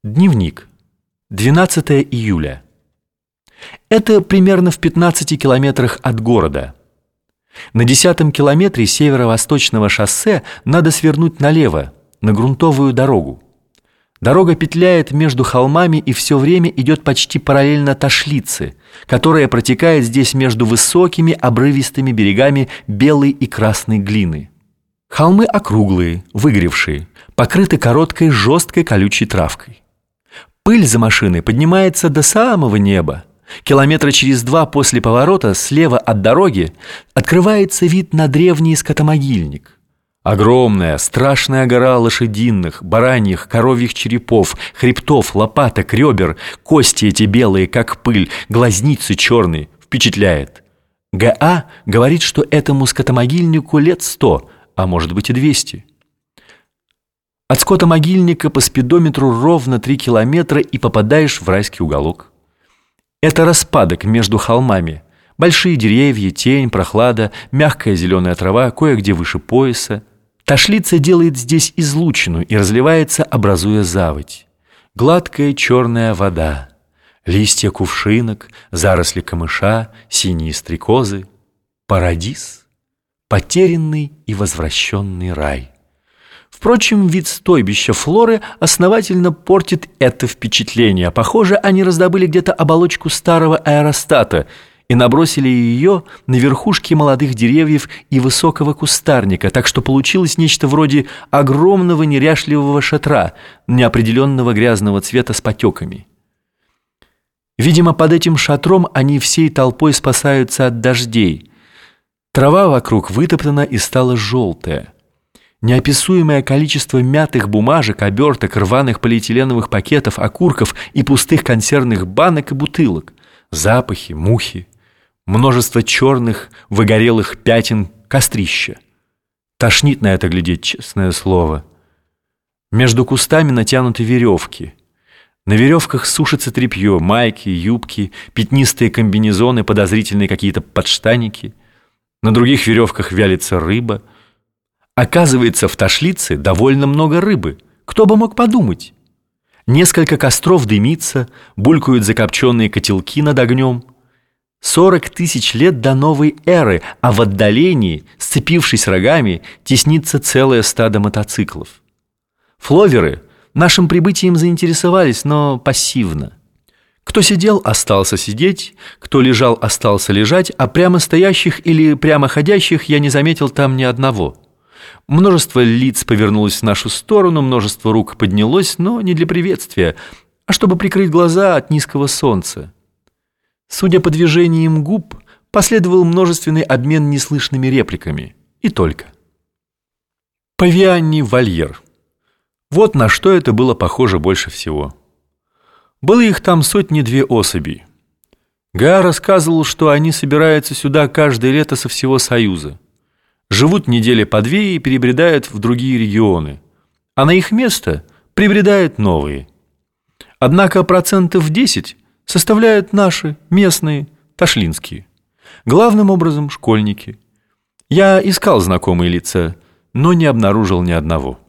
Дневник. 12 июля. Это примерно в 15 километрах от города. На 10-м километре северо-восточного шоссе надо свернуть налево, на грунтовую дорогу. Дорога петляет между холмами и все время идет почти параллельно Ташлице, которая протекает здесь между высокими обрывистыми берегами белой и красной глины. Холмы округлые, выгоревшие, покрыты короткой жесткой колючей травкой. Пыль за машиной поднимается до самого неба. Километра через 2 после поворота слева от дороги открывается вид на древний скотомогильник. Огромная, страшная гора лошадиных, бараньих, коровьих черепов, хребтов, лопаток, ребер, кости эти белые, как пыль, глазницы черные, впечатляет. Г.А. говорит, что этому скотомогильнику лет 100, а может быть и 200. От скотомогильника по спидометру ровно 3 километра и попадаешь в райский уголок. Это распадок между холмами. Большие деревья, тень, прохлада, мягкая зеленая трава, кое-где выше пояса. Ташлица делает здесь излучину и разливается, образуя заводь. Гладкая черная вода, листья кувшинок, заросли камыша, синие стрекозы. Парадиз, потерянный и возвращенный рай. Впрочем, вид стойбища Флоры основательно портит это впечатление. Похоже, они раздобыли где-то оболочку старого аэростата и набросили ее на верхушки молодых деревьев и высокого кустарника, так что получилось нечто вроде огромного неряшливого шатра неопределенного грязного цвета с потеками. Видимо, под этим шатром они всей толпой спасаются от дождей. Трава вокруг вытоптана и стала желтая. Неописуемое количество мятых бумажек, оберток, рваных полиэтиленовых пакетов, окурков и пустых консервных банок и бутылок. Запахи, мухи, множество черных, выгорелых пятен, кострища. Тошнит на это глядеть, честное слово. Между кустами натянуты веревки. На веревках сушится тряпье, майки, юбки, пятнистые комбинезоны, подозрительные какие-то подштанники. На других веревках вялится рыба. Оказывается, в Ташлице довольно много рыбы. Кто бы мог подумать? Несколько костров дымится, булькают закопченные котелки над огнем. 40 тысяч лет до новой эры, а в отдалении, сцепившись рогами, теснится целое стадо мотоциклов. Фловеры нашим прибытием заинтересовались, но пассивно. Кто сидел, остался сидеть, кто лежал, остался лежать, а прямо стоящих или прямо ходящих я не заметил там ни одного. Множество лиц повернулось в нашу сторону, множество рук поднялось, но не для приветствия, а чтобы прикрыть глаза от низкого солнца. Судя по движениям губ, последовал множественный обмен неслышными репликами. И только. Павианий вольер. Вот на что это было похоже больше всего. Было их там 100-2 особей. Га рассказывал, что они собираются сюда каждое лето со всего Союза. Живут недели по 2 и перебредают в другие регионы, а на их место прибредают новые. Однако 10% составляют наши, местные, ташлинские. Главным образом школьники. Я искал знакомые лица, но не обнаружил ни одного.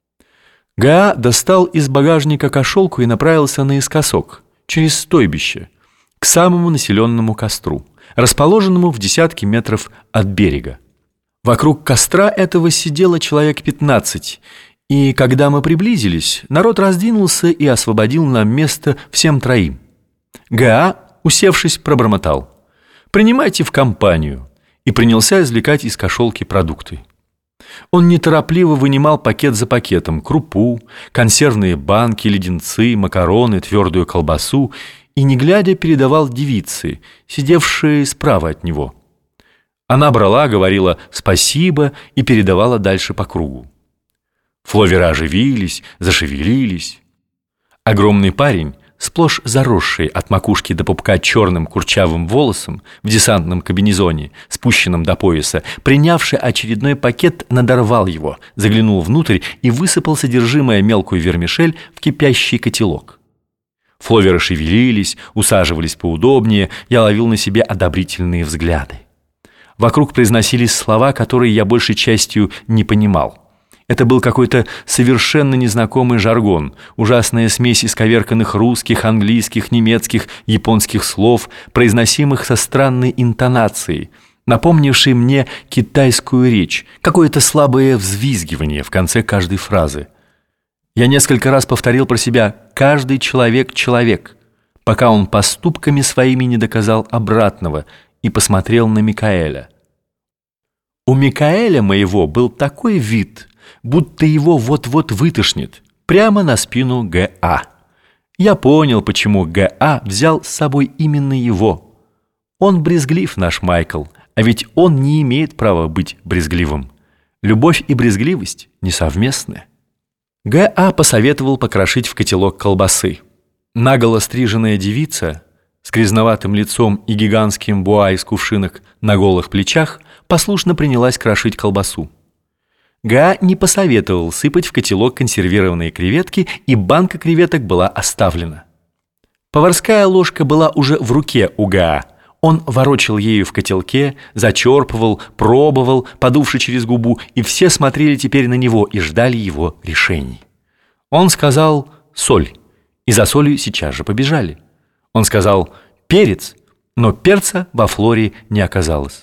Га достал из багажника кошелку и направился наискосок, через стойбище, к самому населенному костру, расположенному в десятке метров от берега. Вокруг костра этого сидело человек 15, и когда мы приблизились, народ раздвинулся и освободил нам место всем троим. Га, усевшись, пробормотал: «Принимайте в компанию», и принялся извлекать из кошелки продукты. Он неторопливо вынимал пакет за пакетом крупу, консервные банки, леденцы, макароны, твердую колбасу и, не глядя, передавал девице, сидевшей справа от него. Она брала, говорила «спасибо» и передавала дальше по кругу. Фловеры оживились, зашевелились. Огромный парень, сплошь заросший от макушки до пупка черным курчавым волосом, в десантном комбинезоне, спущенном до пояса, принявший очередной пакет, надорвал его, заглянул внутрь и высыпал содержимое мелкую вермишель в кипящий котелок. Фловеры шевелились, усаживались поудобнее, я ловил на себе одобрительные взгляды. Вокруг произносились слова, которые я большей частью не понимал. Это был какой-то совершенно незнакомый жаргон, ужасная смесь исковерканных русских, английских, немецких, японских слов, произносимых со странной интонацией, напомнившей мне китайскую речь, какое-то слабое взвизгивание в конце каждой фразы. Я несколько раз повторил про себя «каждый человек – человек», пока он поступками своими не доказал обратного, и посмотрел на Микаэля. У Микаэля моего был такой вид, будто его вот-вот вытошнит, прямо на спину Г.А. Я понял, почему Г.А. взял с собой именно его. Он брезглив, наш Майкл, а ведь он не имеет права быть брезгливым. Любовь и брезгливость несовместны. Г.А. посоветовал покрошить в котелок колбасы. Наголо стриженная девица с грязноватым лицом и гигантским буа из кувшинок на голых плечах послушно принялась крошить колбасу. Га не посоветовал сыпать в котелок консервированные креветки, и банка креветок была оставлена. Поварская ложка была уже в руке у Га. Он ворочал ею в котелке, зачерпывал, пробовал, подувши через губу, и все смотрели теперь на него и ждали его решений. Он сказал «соль», и за солью сейчас же побежали. Он сказал «перец», но перца во флоре не оказалось.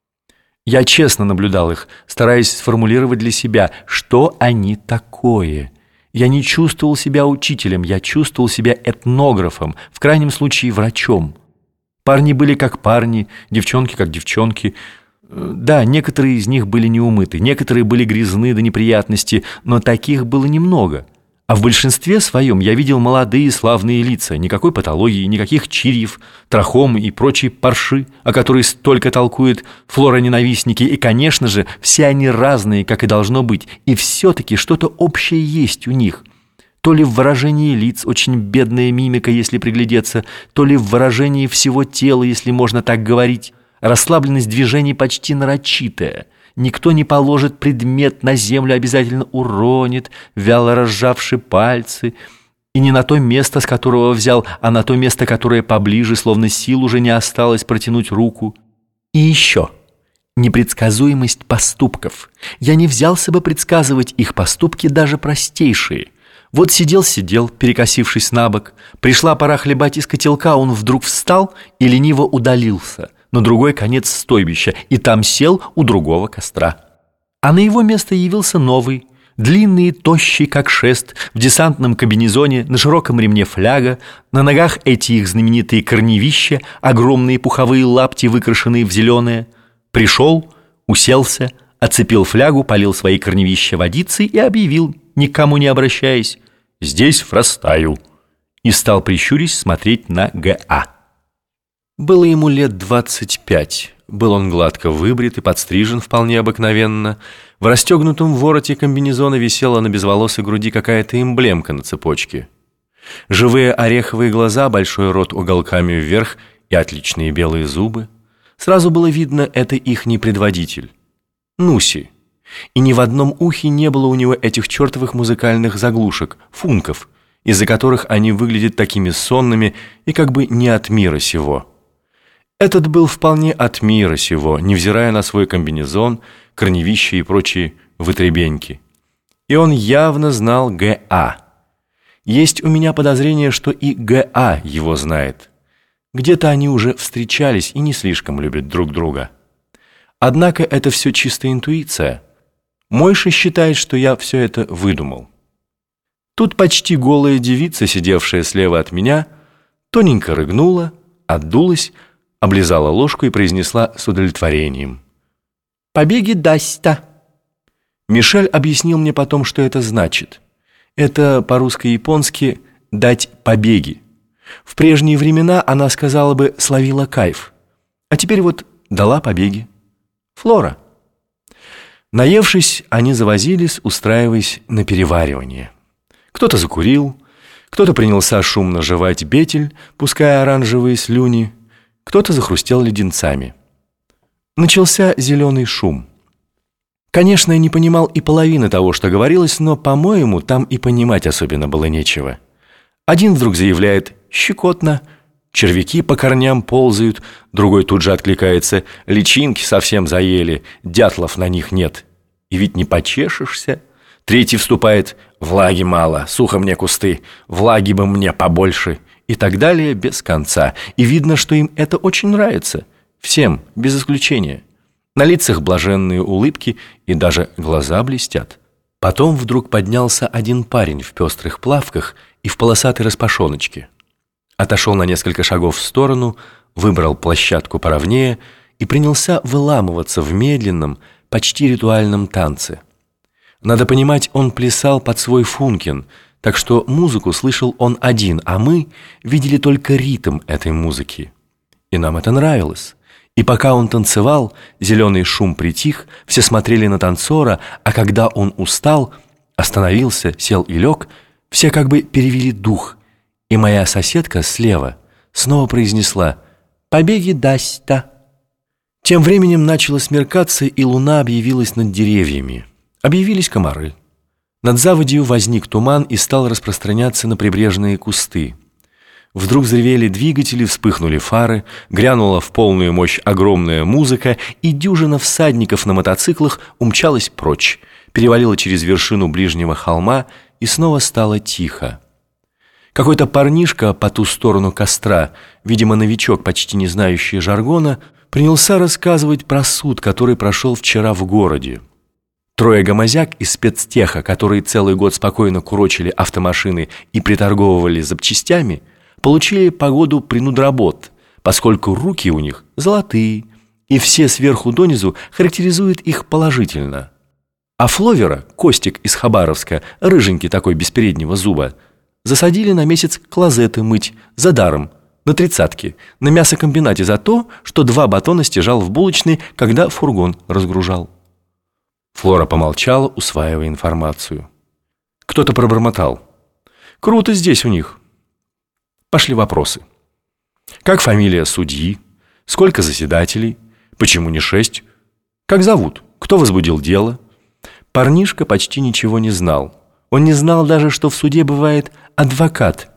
Я честно наблюдал их, стараясь сформулировать для себя, что они такое. Я не чувствовал себя учителем, я чувствовал себя этнографом, в крайнем случае врачом. Парни были как парни, девчонки как девчонки. Да, некоторые из них были неумыты, некоторые были грязны до неприятности, но таких было немного. А в большинстве своем я видел молодые славные лица, никакой патологии, никаких чирьев, трахомы и прочие парши, о которых столько толкуют флороненавистники, и, конечно же, все они разные, как и должно быть, и все-таки что-то общее есть у них. То ли в выражении лиц очень бедная мимика, если приглядеться, то ли в выражении всего тела, если можно так говорить, расслабленность движений почти нарочитая. Никто не положит предмет на землю, обязательно уронит, вяло разжавши пальцы, и не на то место, с которого взял, а на то место, которое поближе, словно сил уже не осталось протянуть руку. И еще непредсказуемость поступков. Я не взялся бы предсказывать их поступки, даже простейшие. Вот сидел, перекосившись на бок, пришла пора хлебать из котелка, он вдруг встал и лениво удалился на другой конец стойбища, и там сел у другого костра. А на его место явился новый, длинный и тощий, как шест, в десантном комбинезоне, на широком ремне фляга, на ногах эти их знаменитые корневища, огромные пуховые лапти, выкрашенные в зеленое. Пришел, уселся, оцепил флягу, полил свои корневища водицей и объявил, никому не обращаясь: «Здесь фрастаю», и стал, прищурясь, смотреть на Г.А. Было ему лет 25. Был он гладко выбрит и подстрижен вполне обыкновенно. В расстегнутом вороте комбинезона висела на безволосой груди какая-то эмблемка на цепочке. Живые ореховые глаза, большой рот уголками вверх и отличные белые зубы. Сразу было видно, это ихний предводитель Нуси. И ни в одном ухе не было у него этих чертовых музыкальных заглушек, функов, из-за которых они выглядят такими сонными и как бы не от мира сего. Этот был вполне от мира сего, невзирая на свой комбинезон, корневища и прочие вытребеньки. И он явно знал Г.А. Есть у меня подозрение, что и Г.А. его знает. Где-то они уже встречались и не слишком любят друг друга. Однако это все чистая интуиция. Мойша считает, что я все это выдумал. Тут почти голая девица, сидевшая слева от меня, тоненько рыгнула, отдулась, облизала ложку и произнесла с удовлетворением: «Побеги дасть-то». Мишель объяснил мне потом, что это значит. Это по-русско-японски «дать побеги». В прежние времена она сказала бы «словила кайф», а теперь вот дала побеги. Флора. Наевшись, они завозились, устраиваясь на переваривание. Кто-то закурил, кто-то принялся шумно жевать бетель, пуская оранжевые слюни, кто-то захрустел леденцами. Начался зеленый шум. Конечно, я не понимал и половины того, что говорилось, но, по-моему, там и понимать особенно было нечего. Один вдруг заявляет «щекотно», червяки по корням ползают, другой тут же откликается «личинки совсем заели, дятлов на них нет». И ведь не почешешься. Третий вступает: «Влаги мало, сухо мне кусты, влаги бы мне побольше». И так далее без конца. И видно, что им это очень нравится. Всем, без исключения. На лицах блаженные улыбки, и даже глаза блестят. Потом вдруг поднялся один парень в пестрых плавках и в полосатой распашоночке. Отошел на несколько шагов в сторону, выбрал площадку поровнее и принялся выламываться в медленном, почти ритуальном танце. Надо понимать, он плясал под свой функин, так что музыку слышал он один, а мы видели только ритм этой музыки. И нам это нравилось. И пока он танцевал, зеленый шум притих, все смотрели на танцора, а когда он устал, остановился, сел и лег, все как бы перевели дух. И моя соседка слева снова произнесла: «Побеги дасть-то». Тем временем начало смеркаться, и луна объявилась над деревьями. Объявились комары. Над заводью возник туман и стал распространяться на прибрежные кусты. Вдруг взревели двигатели, вспыхнули фары, грянула в полную мощь огромная музыка, и дюжина всадников на мотоциклах умчалась прочь, перевалила через вершину ближнего холма, и снова стало тихо. Какой-то парнишка по ту сторону костра, видимо, новичок, почти не знающий жаргона, принялся рассказывать про суд, который прошел вчера в городе. Трое гомозяк из спецтеха, которые целый год спокойно курочили автомашины и приторговывали запчастями, получили погоду принудработ, поскольку руки у них золотые, и все сверху донизу характеризуют их положительно. А Фловера, Костик из Хабаровска, рыженький такой без переднего зуба, засадили на месяц клозеты мыть за даром, на 30-ке, на мясокомбинате за то, что 2 батона стяжал в булочной, когда фургон разгружал. Флора помолчала, усваивая информацию. Кто-то пробормотал: «Круто здесь у них». Пошли вопросы. Как фамилия судьи? Сколько заседателей? Почему не 6? Как зовут? Кто возбудил дело? Парнишка почти ничего не знал. Он не знал даже, что в суде бывает адвокат.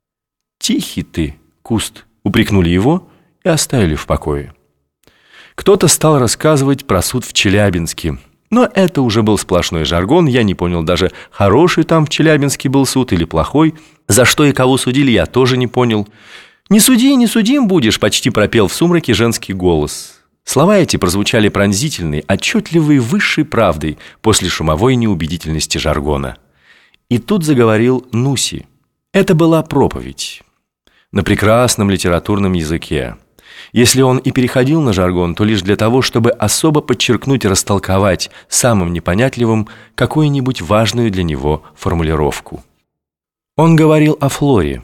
«Тихий ты, куст», — упрекнули его и оставили в покое. Кто-то стал рассказывать про суд в Челябинске. Но это уже был сплошной жаргон, я не понял даже, хороший там в Челябинске был суд или плохой. За что и кого судили, я тоже не понял. «Не суди, не судим будешь», — почти пропел в сумраке женский голос. Слова эти прозвучали пронзительной, отчетливой высшей правдой после шумовой неубедительности жаргона. И тут заговорил Нуси. Это была проповедь на прекрасном литературном языке. Если он и переходил на жаргон, то лишь для того, чтобы особо подчеркнуть и растолковать самым непонятливым какую-нибудь важную для него формулировку. Он говорил о Флоре.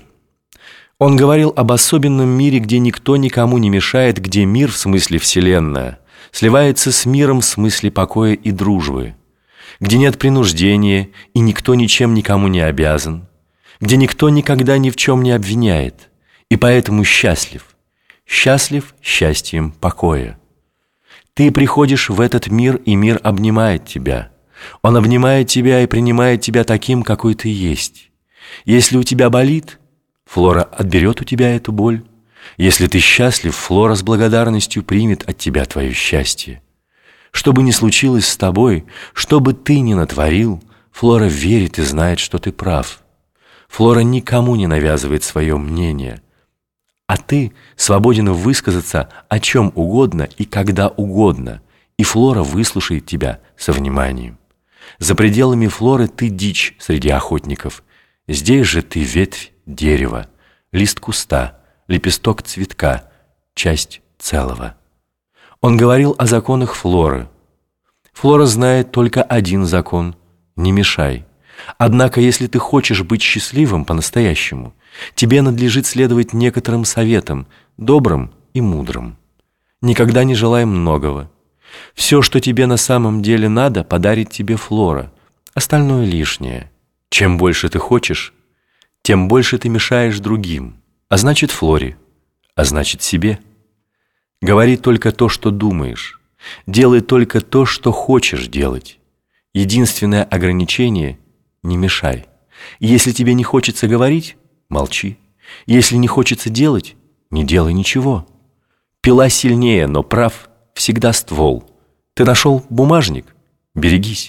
Он говорил об особенном мире, где никто никому не мешает, где мир, в смысле вселенная, сливается с миром в смысле покоя и дружбы, где нет принуждения и никто ничем никому не обязан, где никто никогда ни в чем не обвиняет, и поэтому счастлив. Счастлив счастьем покоя. Ты приходишь в этот мир, и мир обнимает тебя. Он обнимает тебя и принимает тебя таким, какой ты есть. Если у тебя болит, Флора отберет у тебя эту боль. Если ты счастлив, Флора с благодарностью примет от тебя твое счастье. Что бы ни случилось с тобой, что бы ты ни натворил, Флора верит и знает, что ты прав. Флора никому не навязывает свое мнение. А ты свободен высказаться о чем угодно и когда угодно, и Флора выслушает тебя со вниманием. За пределами Флоры ты дичь среди охотников. Здесь же ты ветвь дерева, лист куста, лепесток цветка, часть целого. Он говорил о законах Флоры. Флора знает только один закон – не мешай. Однако, если ты хочешь быть счастливым по-настоящему, тебе надлежит следовать некоторым советам, добрым и мудрым. Никогда не желай многого. Все, что тебе на самом деле надо, подарит тебе Флора. Остальное лишнее. Чем больше ты хочешь, тем больше ты мешаешь другим, а значит Флоре, а значит себе. Говори только то, что думаешь. Делай только то, что хочешь делать. Единственное ограничение – не мешай. Если тебе не хочется говорить – молчи. Если не хочется делать – не делай ничего. Пила сильнее, но прав всегда ствол. Ты нашел бумажник – берегись.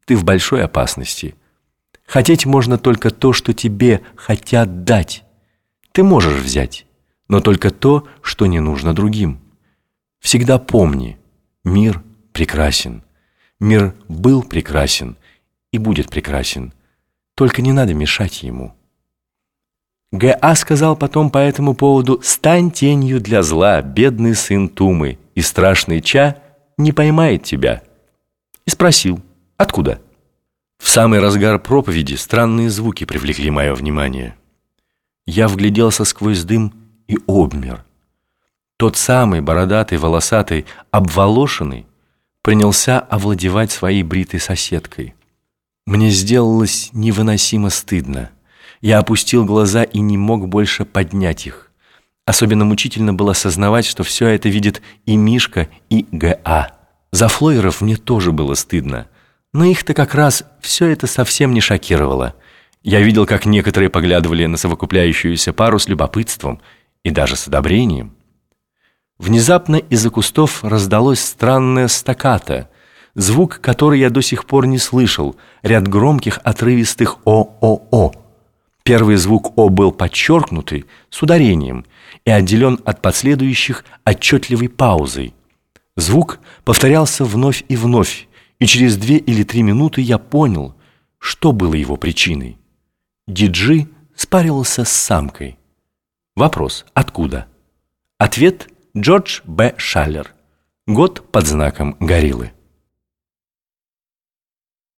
ты в большой опасности. Хотеть можно только то, что тебе хотят дать. Ты можешь взять, но только то, что не нужно другим. Всегда помни, мир прекрасен. Мир был прекрасен и будет прекрасен. Только не надо мешать ему. Г.А. сказал потом по этому поводу: «Стань тенью для зла, бедный сын Тумы, и страшный Ча не поймает тебя». И спросил: «Откуда?» В самый разгар проповеди странные звуки привлекли мое внимание. Я вгляделся сквозь дым и обмер. Тот самый бородатый, волосатый, обволошенный принялся овладевать своей бритой соседкой. Мне сделалось невыносимо стыдно. Я опустил глаза и не мог больше поднять их. Особенно мучительно было осознавать, что все это видит и Мишка, и Г.А. За флоеров мне тоже было стыдно. Но их-то как раз все это совсем не шокировало. Я видел, как некоторые поглядывали на совокупляющуюся пару с любопытством и даже с одобрением. Внезапно из-за кустов раздалось странное стаккато, звук, который я до сих пор не слышал, ряд громких отрывистых «о-о-о». Первый звук «о» был подчеркнутый, с ударением, и отделен от последующих отчетливой паузой. Звук повторялся вновь и вновь, и через 2 или 3 минуты я понял, что было его причиной. Диджи спарился с самкой. Вопрос: откуда? Ответ: Джордж Б. Шаллер. Год под знаком гориллы.